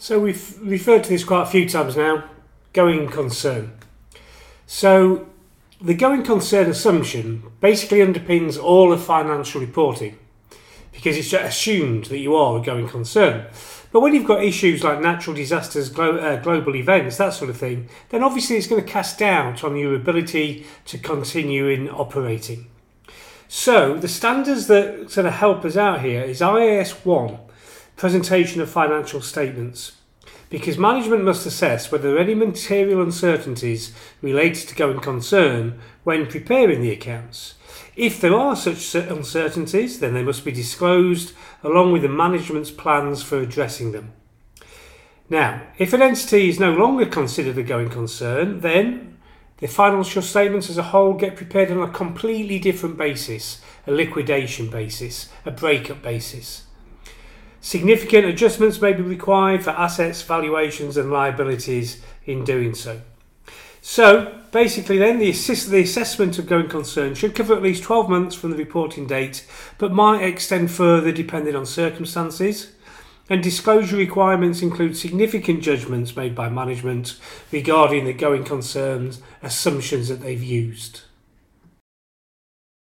So we've referred to this quite a few times now, going concern. So the going concern assumption basically underpins all of financial reporting because it's assumed that you are a going concern. But when you've got issues like natural disasters, global events, that sort of thing, then obviously it's going to cast doubt on your ability to continue in operating. So the standards that sort of help us out here is IAS 1, presentation of financial statements, because management must assess whether there are any material uncertainties related to going concern when preparing the accounts. If there are such uncertainties, then they must be disclosed along with the management's plans for addressing them. Now, if an entity is no longer considered a going concern, then the financial statements as a whole get prepared on a completely different basis, a liquidation basis, a breakup basis. Significant adjustments may be required for assets, valuations and liabilities in doing so. So, basically then, the assessment of going concern should cover at least 12 months from the reporting date, but might extend further depending on circumstances. And disclosure requirements include significant judgments made by management regarding the going concern's assumptions that they've used.